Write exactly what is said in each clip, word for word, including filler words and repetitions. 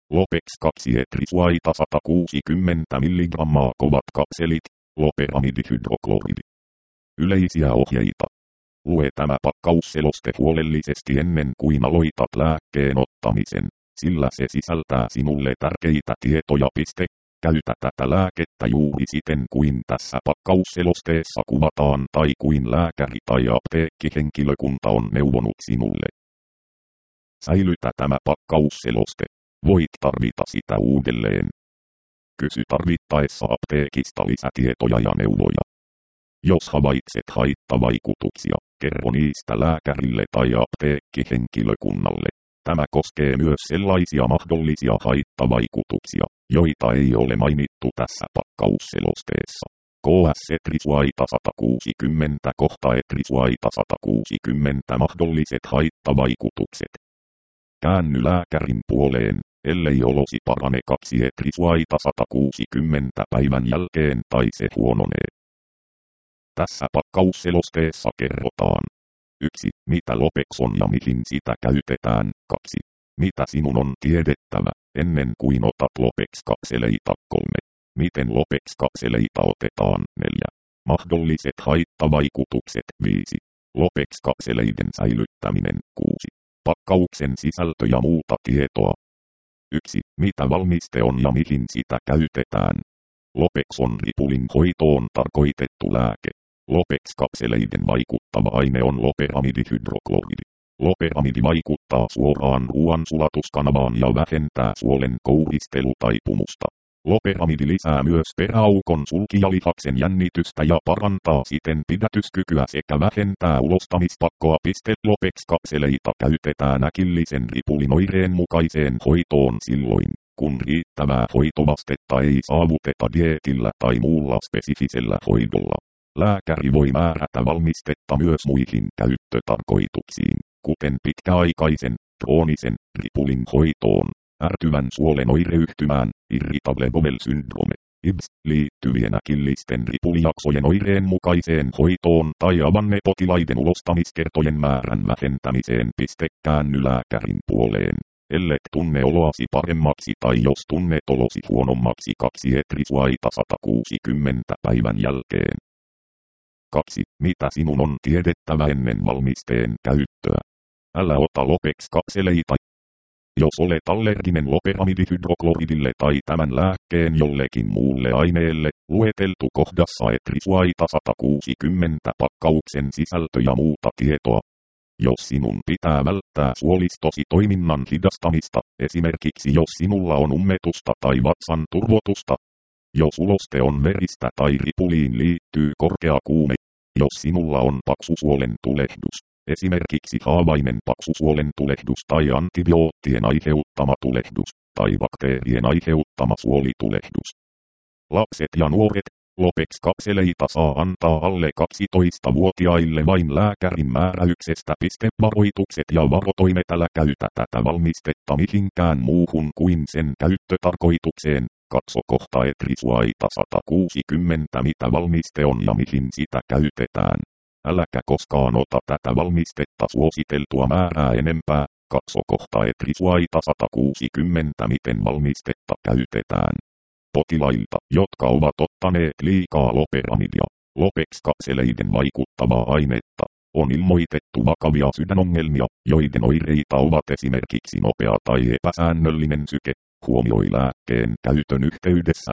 Lopex kaksi etrisuaita sata kuusikymmentä milligrammaa kovat kapselit, loperamidihydrokloridi. Yleisiä ohjeita. Lue tämä pakkausseloste huolellisesti ennen kuin aloitat lääkkeen ottamisen, sillä se sisältää sinulle tärkeitä tietoja. Käytä tätä lääkettä juuri siten kuin tässä pakkausselosteessa kuvataan tai kuin lääkäri tai apteekkihenkilökunta on neuvonut sinulle. Säilytä tämä pakkausseloste. Voit tarvita sitä uudelleen. Kysy tarvittaessa apteekista lisätietoja ja neuvoja. Jos havaitset haittavaikutuksia, kerro niistä lääkärille tai apteekkihenkilökunnalle. Tämä koskee myös sellaisia mahdollisia haittavaikutuksia, joita ei ole mainittu tässä pakkausselosteessa. K S etrisuaita sata kuusikymmentä kohta etrisuaita sata kuusikymmentä mahdolliset haittavaikutukset. Käänny lääkärin puoleen, ellei olosi parane kaksi etrisuaita sata kuusikymmentä päivän jälkeen tai se huononee. Tässä pakkausselosteessa kerrotaan. yksi. Mitä Lopex on ja mihin sitä käytetään. kaksi. Mitä sinun on tiedettävä, ennen kuin otat Lopex-kapseleita. kolme. Miten Lopex-kapseleita otetaan. neljä. Mahdolliset haittavaikutukset. viisi. Lopex-kapseleiden säilyttäminen. kuusi. Pakkauksen sisältö ja muuta tietoa. yksi. Mitä valmiste on ja mihin sitä käytetään. Lopex on ripulin hoitoon tarkoitettu lääke. Lopex-kapseleiden vaikuttava aine on loperamidihydrokloridi. Loperamidi vaikuttaa suoraan ruoan sulatuskanavaan ja vähentää suolen kouristelu-taipumusta. Loperamidi lisää myös peräaukon sulkijalihaksen jännitystä ja parantaa siten pidätyskykyä sekä vähentää ulostamispakkoa. Lopex-kapseleita käytetään äkillisen ripulin oireen mukaiseen hoitoon silloin, kun riittävää hoitovastetta ei saavuteta dieetillä tai muulla spesifisellä hoidolla. Lääkäri voi määrätä valmistetta myös muihin käyttötarkoituksiin, kuten pitkäaikaisen, kroonisen, ripulin hoitoon, ärtyvän suolen oireyhtymään, irritable bowel syndrome, I B S, liittyvien äkillisten ripulijaksojen oireen mukaiseen hoitoon tai avannepotilaiden ulostamiskertojen määrän vähentämiseen. Käänny lääkärin puoleen, ellet tunne oloasi paremmaksi tai jos tunnet olosi huonommaksi kaksi etrisuaita sata kuusikymmentä päivän jälkeen. kaksi. Mitä sinun on tiedettävä ennen valmisteen käyttöä? Älä ota Lopex-kapseleita. Jos olet allerginen loperamidihydrokloridille tai tämän lääkkeen jollekin muulle aineelle, lueteltu kohdassa etrisuaita sata kuusikymmentä pakkauksen sisältö ja muuta tietoa. Jos sinun pitää välttää suolistosi toiminnan hidastamista, esimerkiksi jos sinulla on ummetusta tai vatsan turvotusta, jos uloste on veristä tai ripuliin liittyy korkea kuume, jos sinulla on paksusuolen tulehdus, esimerkiksi haavainen paksusuolen tulehdus tai antibioottien aiheuttama tulehdus, tai bakteerien aiheuttama suolitulehdus. Lapset ja nuoret, Lopex-kapseleita saa antaa alle kaksitoistavuotiaille vain lääkärin määräyksestä. Varoitukset ja varotoimet: älä käytä tätä valmistetta mihinkään muuhun kuin sen käyttötarkoitukseen. Katso kohta etrisuaita sata kuusikymmentä mitä valmiste on ja mihin sitä käytetään. Äläkä koskaan ota tätä valmistetta suositeltua määrää enempää. Katso kohta etrisuaita sata kuusikymmentä miten valmistetta käytetään. Potilailta, jotka ovat ottaneet liikaa loperamidia, Lopex-kapseleiden vaikuttavaa ainetta, on ilmoitettu vakavia sydänongelmia, joiden oireita ovat esimerkiksi nopea tai epäsäännöllinen syke. Huomioi lääkkeen käytön yhteydessä.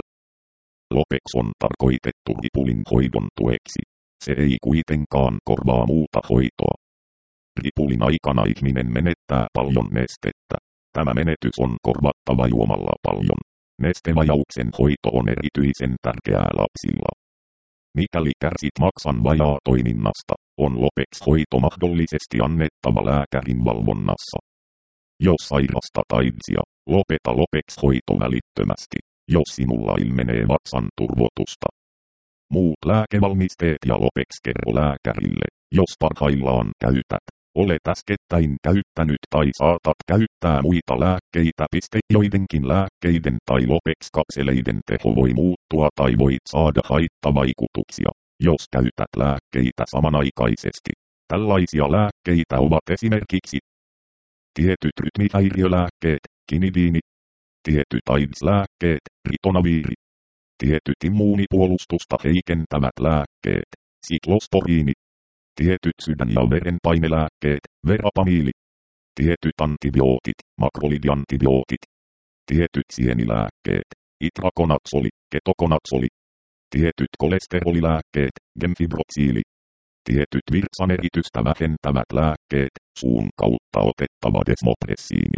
Lopex on tarkoitettu ripulin hoidon tueksi. Se ei kuitenkaan korvaa muuta hoitoa. Ripulin aikana ihminen menettää paljon nestettä. Tämä menetys on korvattava juomalla paljon. Nestevajauksen hoito on erityisen tärkeää lapsilla. Mikäli kärsit maksan vajaa toiminnasta, on Lopex-hoito mahdollisesti annettava lääkärin valvonnassa. Jos sairastat AIDSia, lopeta Lopex-hoito välittömästi, jos sinulla ilmenee vatsan turvotusta. Muut lääkevalmisteet ja Lopex kerro lääkärille, jos parhaillaan käytät, olet äskettäin käyttänyt tai saatat käyttää muita lääkkeitä. Joidenkin lääkkeiden tai Lopex-kapseleiden teho voi muuttua tai voit saada haittavaikutuksia, jos käytät lääkkeitä samanaikaisesti. Tällaisia lääkkeitä ovat esimerkiksi tietyt rytmihäiriölääkkeet, kinidiini, Tietyt AIDS-lääkkeet, ritonaviiri. Tietyt immuunipuolustusta heikentävät lääkkeet, siklosporiini. Tietyt sydän- ja verenpainelääkkeet, verapamiili. Tietyt antibiootit, makrolidiantibiootit. Tietyt sienilääkkeet, itrakonatsoli, ketokonatsoli. Tietyt kolesterolilääkkeet, gemfibroksiili. Tietyt virtsaneritystä vähentävät lääkkeet, suun kautta otettava desmopressiini.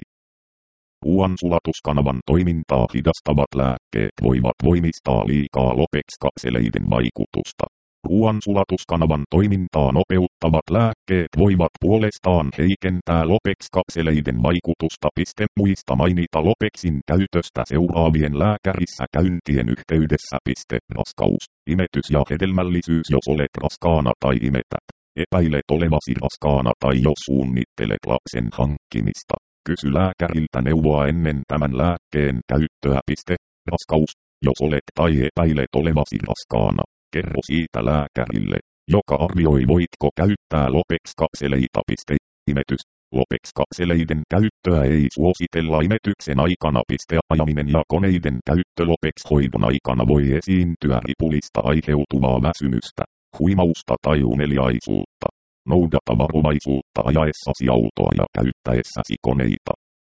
Ruoansulatuskanavan toimintaa hidastavat lääkkeet voivat voimistaa liikaa LOPEX-kapseleiden vaikutusta. Ruoansulatuskanavan toimintaa nopeuttavat lääkkeet voivat puolestaan heikentää LOPEX-kapseleiden vaikutusta. Piste muista mainita LOPEXin käytöstä seuraavien lääkärissä käyntien yhteydessä. Piste raskaus, imetys ja hedelmällisyys. Jos olet raskaana tai imetät, epäilet olevasi raskaana tai jos suunnittelet lapsen hankkimista, kysy lääkäriltä neuvoa ennen tämän lääkkeen käyttöä. Piste raskaus, jos olet tai epäilet olevasi raskaana, kerro siitä lääkärille, joka arvioi voitko käyttää LOPEX-kapseleita. Piste imetys, LOPEX-kapseleiden käyttöä ei suositella imetyksen aikana. Piste ajaminen ja koneiden käyttö LOPEX-hoidon aikana voi esiintyä ripulista aiheutuvaa väsymystä, huimausta tai uneliaisuutta. Noudata varovaisuutta ajaessasi autoa ja käyttäessäsi koneita.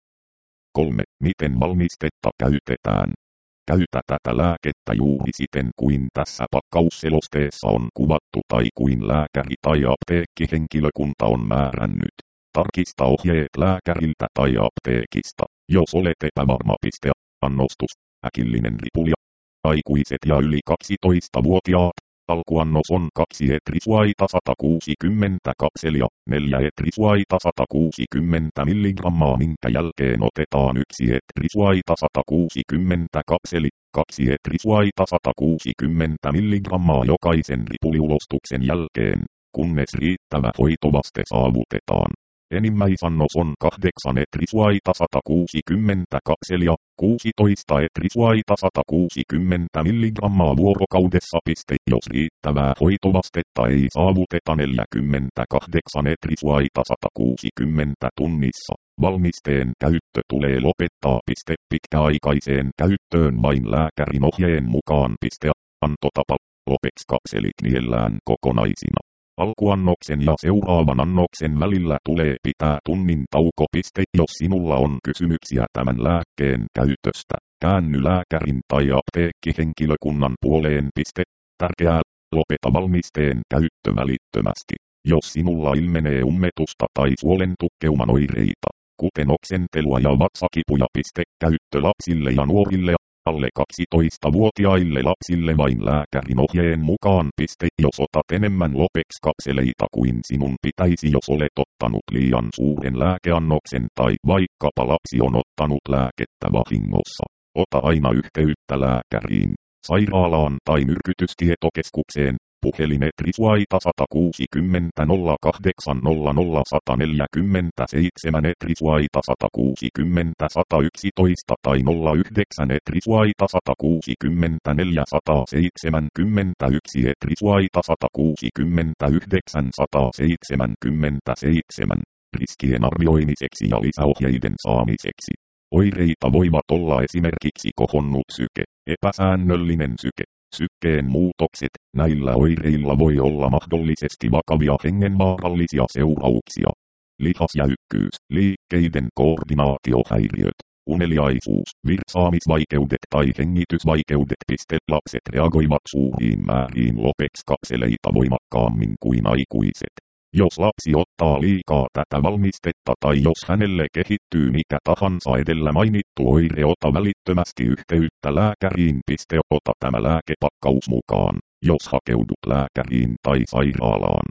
kolme. Miten valmistetta käytetään? Käytä tätä lääkettä juuri siten kuin tässä pakkausselosteessa on kuvattu tai kuin lääkäri tai apteekkihenkilökunta on määrännyt. Tarkista ohjeet lääkäriltä tai apteekista, jos olet epävarma. Piste annostus, äkillinen ripuli. Aikuiset ja yli kaksitoistavuotiaat. Alkuannos on kaksi etrisuaita sata kuusikymmentä kapselia, neljä etrisuaita sata kuusikymmentä milligrammaa, minkä jälkeen otetaan yksi etrisuaita sata kuusikymmentä kapseli, kaksi etrisuaita sata kuusikymmentä milligrammaa jokaisen ripuliulostuksen jälkeen, kunnes riittävä hoitovaste saavutetaan. Enimmäisannos on kahdeksan etrisuaita sata kuusikymmentä kapselia, kuusitoista etrisuaita sata kuusikymmentä milligrammaa vuorokaudessa. Piste jos riittävää hoitovastetta ei saavuteta neljäkymmentäkahdeksan etrisuaita sata kuusikymmentä tunnissa, valmisteen käyttö tulee lopettaa. Piste pitkäaikaiseen käyttöön vain lääkärin ohjeen mukaan. Piste antotapa, LOPEX-kapselit niellään kokonaisina. Alkuannoksen ja seuraavan annoksen välillä tulee pitää tunnin tauko. Piste jos sinulla on kysymyksiä tämän lääkkeen käytöstä, käänny lääkärin tai apteekkihenkilökunnan puoleen. Piste tärkeää, lopeta valmisteen käyttö välittömästi, jos sinulla ilmenee ummetusta tai suolentukkeuman oireita, kuten oksentelua ja vatsakipuja. Piste käyttö lapsille ja nuorille. Alle kaksitoistavuotiaille lapsille vain lääkärin ohjeen mukaan. Piste jos otat enemmän LOPEX-kapseleita kuin sinun pitäisi, jos olet ottanut liian suuren lääkeannoksen tai vaikkapa lapsi on ottanut lääkettä vahingossa, ota aina yhteyttä lääkäriin, sairaalaan tai myrkytystietokeskukseen. Puhelin etrisuaita sata kuusikymmentä nolla kahdeksan nolla nolla sata neljäkymmentäseitsemän etrisuaita sata kuusikymmentä sata yksitoista tai nolla yhdeksän etrisuaita sata kuusikymmentä neljä sata seitsemänkymmentäyksi etrisuaita sata kuusikymmentä yhdeksän sata seitsemänkymmentäseitsemän. Riskien arvioimiseksi ja lisäohjeiden saamiseksi. Oireita voivat olla esimerkiksi kohonnut syke, epäsäännöllinen syke, sykkeen muutokset. Näillä oireilla voi olla mahdollisesti vakavia hengenvaarallisia seurauksia. Lihasjäykkyys, liikkeiden koordinaatiohäiriöt, uneliaisuus, virtsaamisvaikeudet tai hengitysvaikeudet. Piste lapset reagoivat suuriin määriin LOPEX-kapseleita voimakkaammin kuin aikuiset. Jos lapsi ottaa liikaa tätä valmistetta tai jos hänelle kehittyy mikä tahansa edellä mainittu oire, ota välittömästi yhteyttä lääkäriin. Piste ota tämä lääkepakkaus mukaan, jos hakeudut lääkäriin tai sairaalaan.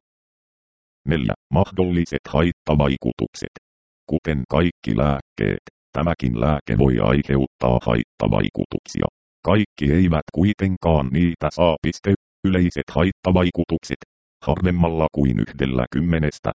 neljä. Mahdolliset haittavaikutukset. Kuten kaikki lääkkeet, tämäkin lääke voi aiheuttaa haittavaikutuksia. Kaikki eivät kuitenkaan niitä saa. Piste yleiset haittavaikutukset. Harvemmalla kuin yhdellä kymmenestä.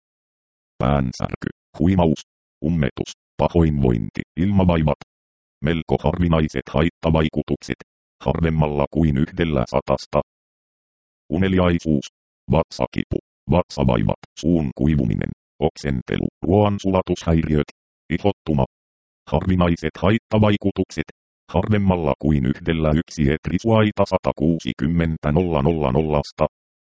Päänsärky, huimaus, ummetus, pahoinvointi, ilmavaivat. Melko harvinaiset haittavaikutukset. Harvemmalla kuin yhdellä satasta. Uneliaisuus, vatsakipu, vatsavaivat, suun kuivuminen, oksentelu, ruoansulatushäiriöt, ihottuma. Harvinaiset haittavaikutukset. Harvemmalla kuin yhdellä yksi etrisuaita sata kuusikymmentä nolla nolla nollasta.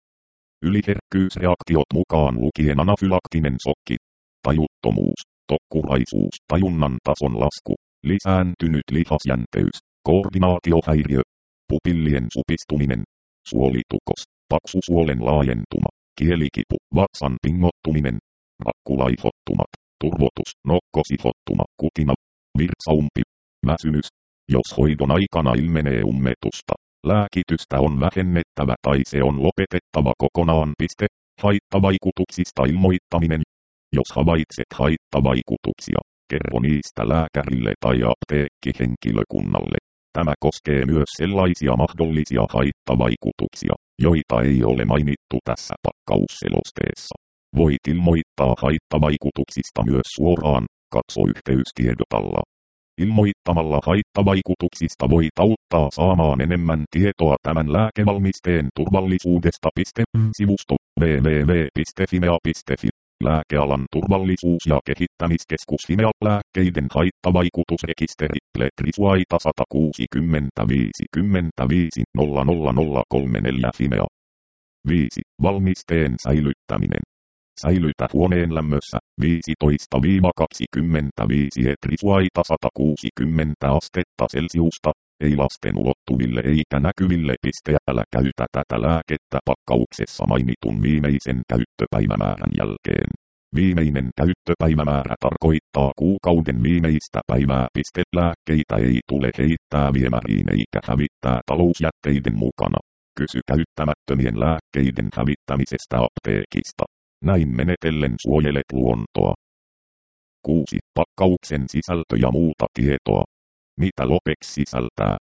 Yliherkkyysreaktiot mukaan lukien anafylaktinen sokki. Tajuttomuus, tokkuraisuus, tajunnan tason lasku, lisääntynyt lihasjänteys, koordinaatiohäiriö, pupillien supistuminen, suolitukos, paksusuolen laajentuma, kielikipu, vatsan pingottuminen, rakkulaihottumat, turvotus, nokkosihottuma, kutina, virtsaumpi, väsymys. Jos hoidon aikana ilmenee ummetusta, lääkitystä on vähennettävä tai se on lopetettava kokonaan. Piste. Haittavaikutuksista ilmoittaminen. Jos havaitset haittavaikutuksia, kerro niistä lääkärille tai apteekkihenkilökunnalle. Tämä koskee myös sellaisia mahdollisia haittavaikutuksia, joita ei ole mainittu tässä pakkausselosteessa. Voit ilmoittaa haittavaikutuksista myös suoraan, katso yhteystiedot alla. Ilmoittamalla haittavaikutuksista voit auttaa saamaan enemmän tietoa tämän lääkevalmisteen turvallisuudesta. Sivusto double-u double-u double-u piste fimea piste fi. Lääkealan turvallisuus- ja kehittämiskeskus Fimea. Lääkkeiden haittavaikutusrekisteri. Letrisuaita sata kuusikymmentä viisikymmentäviisi nolla nolla nolla kolmekymmentäneljä Fimea. viisi. Valmisteen säilyttäminen. Säilytä huoneen lämmössä viisitoista kaksikymmentäviisi etrisuaita sata kuusikymmentä astetta Celsiusta, ei lasten ulottuville eikä näkyville. Älä käytä tätä lääkettä pakkauksessa mainitun viimeisen käyttöpäivämäärän jälkeen. Viimeinen käyttöpäivämäärä tarkoittaa kuukauden viimeistä päivää. Lääkkeitä ei tule heittää viemäriin eikä hävittää talousjätteiden mukana. Kysy käyttämättömien lääkkeiden hävittämisestä apteekista. Näin menetellen suojelet luontoa. kuusi. Pakkauksen sisältö ja muuta tietoa. Mitä Lopex sisältää?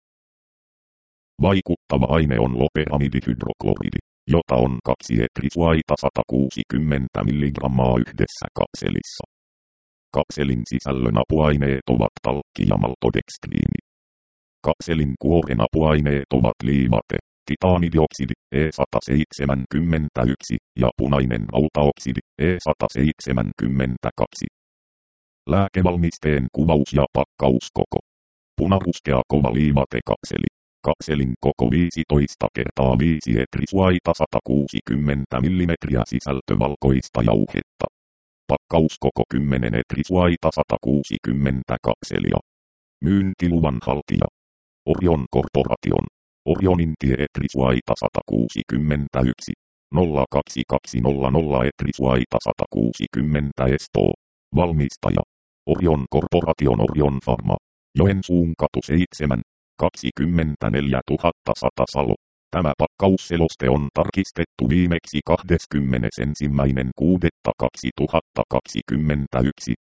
Vaikuttava aine on loperamidihydrokloridi, jota on kaksi etrisuaita sata kuusikymmentä milligrammaa yhdessä kapselissa. Kapselin sisällön apuaineet ovat talkki ja maltodekstriini. Kapselin kuoren apuaineet ovat liivate, titaanidioksidi E sata seitsemänkymmentäyksi ja punainen rautaoksidi E sata seitsemänkymmentäkaksi. Lääkevalmisteen kuvaus ja pakkauskoko. Punaruskea kova liivatekapseli. Kapselin koko viisitoista kertaa viisi etrisuaita sata kuusikymmentä millimetriä sisältö valkoista jauhetta. Pakkauskoko kymmenen etrisuaita sata kuusikymmentä kapselia. Myyntiluvan haltija. Orion Corporation. Orionin tie etrisuaita sata kuusikymmentäyksi nolla kaksi kaksi nolla nolla etrisuaita sata kuusikymmentä Espoo. Valmistaja. Orion Corporation Orion Pharma. Joensuun katu seitsemän kaksikymmentäneljätuhattasata Salo. Tämä pakkausseloste on tarkistettu viimeksi kahdeskymmenesensimmäinen kuudetta kaksituhattakaksikymmentäyksi.